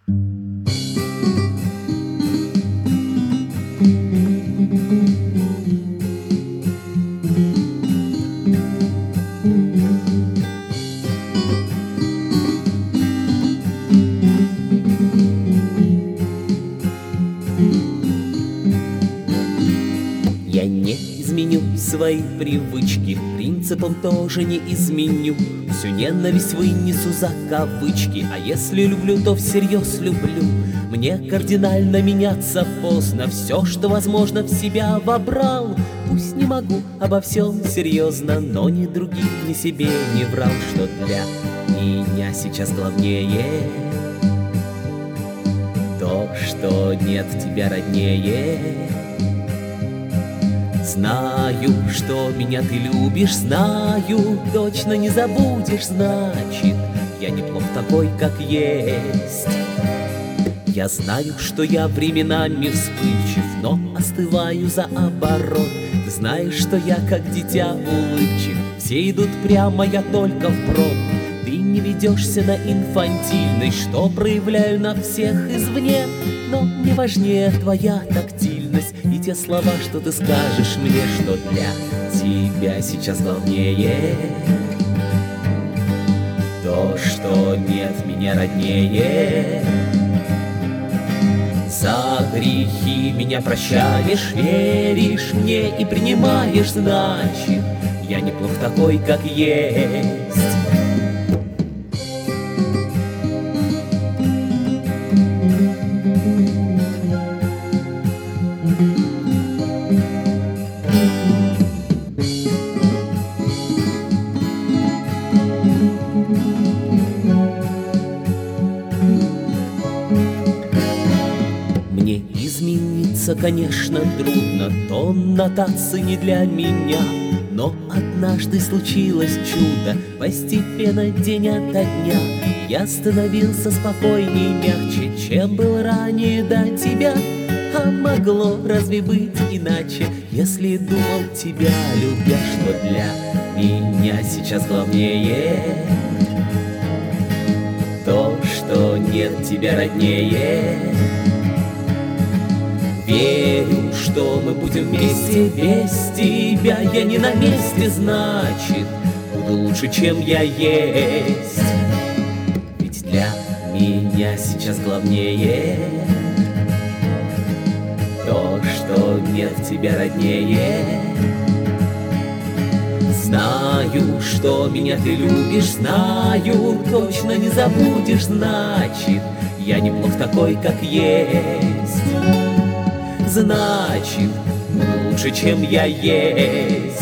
Я не изменю свои привычки, принципам тоже не изменю. Всю ненависть вынесу за кавычки, а если люблю, то всерьез люблю. Мне кардинально меняться поздно, все, что возможно, в себя вобрал. Пусть не могу обо всем серьезно, но ни другим, ни себе не врал, что для меня сейчас главнее то, что нет тебя роднее. Знаю, что меня ты любишь, знаю, точно не забудешь, значит, я неплох такой, как есть. Я знаю, что я временами вспыльчив, но остываю за оборот. Ты знаешь, что я как дитя улыбчив, все идут прямо, я только вброд. Ты не ведешься на инфантильность, что проявляю на всех извне, но мне важнее твоя тактильность и те слова, что ты скажешь мне, что для тебя сейчас главнее то, что нет меня роднее. За грехи меня прощаешь, веришь мне и принимаешь, значит, я неплох такой, как есть. Мне измениться, конечно, трудно, тон нотаций не для меня. Но однажды случилось чудо, постепенно день ото дня я становился спокойнее и мягче, чем был ранее до тебя. А могло разве быть иначе, если думал тебя любя, что для меня сейчас главнее то, что нет тебя роднее. Верю, что мы будем вместе, без тебя я не на месте, значит, буду лучше, чем я есть. Ведь для меня сейчас главнее то, что нет тебя роднее. Знаю, что меня ты любишь, знаю, точно не забудешь, значит, я неплох такой, как есть. Значит, лучше, чем я есть.